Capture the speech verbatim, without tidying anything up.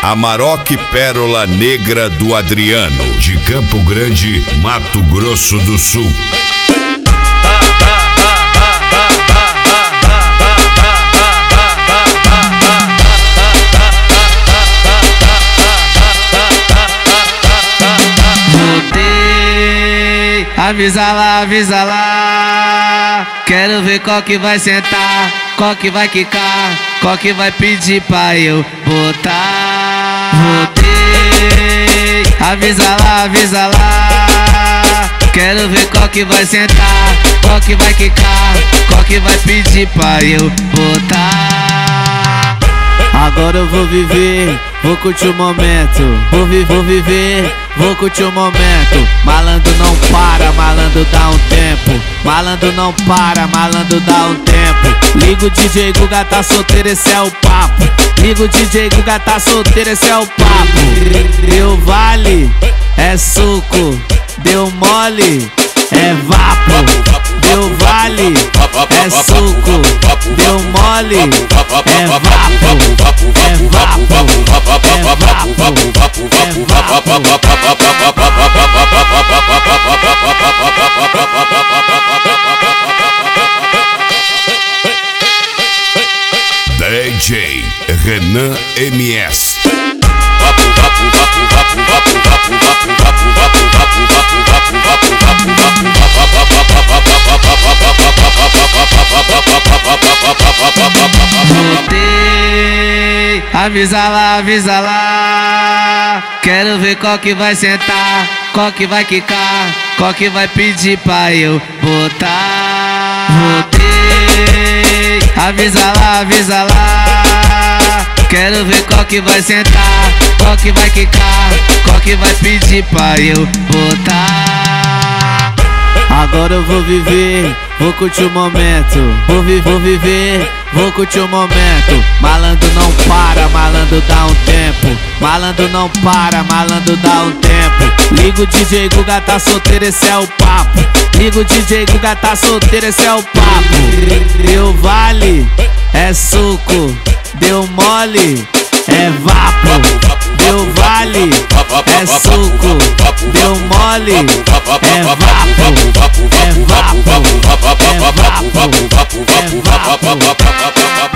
Amarok Pérola Negra do Adriano, de Campo Grande, Mato Grosso do Sul. Voltei, avisa lá, avisa lá. Quero ver qual que vai sentar, qual que vai quicar, qual que vai pedir pra eu botar. Voltei, avisa lá, avisa lá. Quero ver qual que vai sentar, qual que vai quicar, qual que vai pedir pra eu botar. Agora eu vou viver, vou curtir o momento. Vou, vi vou viver, vou curtir o momento. Malandro não para, malandro dá um tempo. Malandro não para, malandro dá um tempo. Liga o D J Guga, tá solteiro, esse é o papo. Liga o D J Guga, tá solteiro, esse é o papo. Deu vale, é suco. Deu mole, é vapo. Deu vale, é suco. Deu mole, é vapo. É vapo, é vapo, é vapo. D J Renan M S. Voltei, avisa lá, avisa lá. Quero ver qual que vai sentar, qual que vai quicar, qual que vai pedir pra eu botar. Voltei, avisa lá, avisa lá. Quero ver qual que vai sentar, qual que vai quicar, qual que vai pedir pra eu botar. Agora eu vou viver, vou curtir o momento. Vou, vi vou viver, vou curtir o momento. Malandro não para, malandro dá um tempo. Malandro não para, malandro dá um tempo. Liga o D J Guga, tá solteiro, esse é o papo. Liga o D J Guga, tá solteiro, esse é o papo. Deu vale, é suco. Deu mole, é vapo. Deu vale, é suco. Deu mole, é vapo. É vapo, é vapo, é vapo.